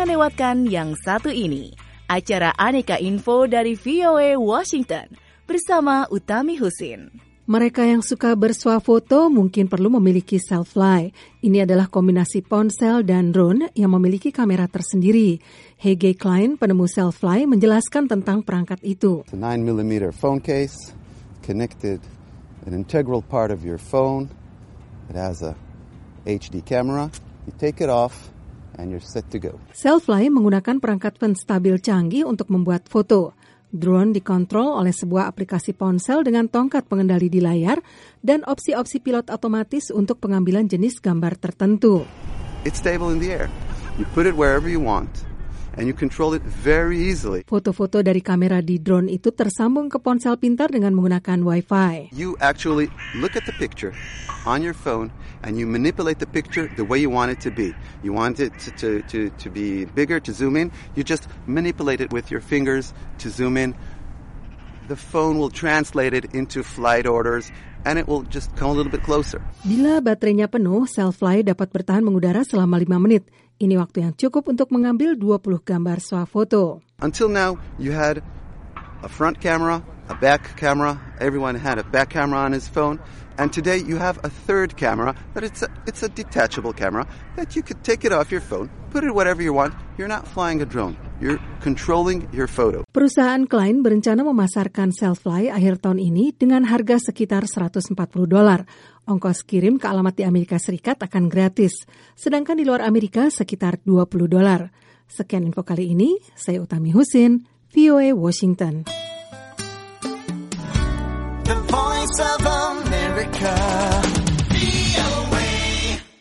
jangan lewatkan yang satu ini. Acara Aneka Info dari VOA Washington bersama Utami Husin. Mereka yang suka bersuah foto mungkin perlu memiliki Selfly. Ini adalah kombinasi ponsel dan drone yang memiliki kamera tersendiri. Hege Klein, penemu Selfly, menjelaskan tentang perangkat itu. It's a 9mm phone case, connected an integral part of your phone. It has a HD camera. You take it off and you're set to go. Selfly menggunakan perangkat penstabil canggih untuk membuat foto. Drone dikontrol oleh sebuah aplikasi ponsel dengan tongkat pengendali di layar dan opsi-opsi pilot otomatis untuk pengambilan jenis gambar tertentu. It's stable in the air. You put it wherever you want and you control it very easily. Foto-foto dari kamera di drone itu tersambung ke ponsel pintar dengan menggunakan Wi-Fi. You actually look at the picture on your phone and you manipulate the picture the way you want it to be. You want it to be bigger, to zoom in. You just manipulate it with your fingers to zoom in. The phone will translate it into flight orders and it will just come a little bit closer. Bila baterainya penuh, Selfly dapat bertahan mengudara selama 5 menit. Ini waktu yang cukup untuk mengambil 20 gambar swafoto. Until now, you had a front camera, a back camera. Everyone had a back camera on his phone. And today you have a third camera, but it's a detachable camera that you could take it off your phone, put it whatever you want. You're not flying a drone. You're controlling your photo. Perusahaan Klein berencana memasarkan Selfly akhir tahun ini dengan harga sekitar $140. Ongkos kirim ke alamat di Amerika Serikat akan gratis, sedangkan di luar Amerika sekitar $20. Sekian info kali ini, saya Utami Husin, VOA Washington. The Voice of America.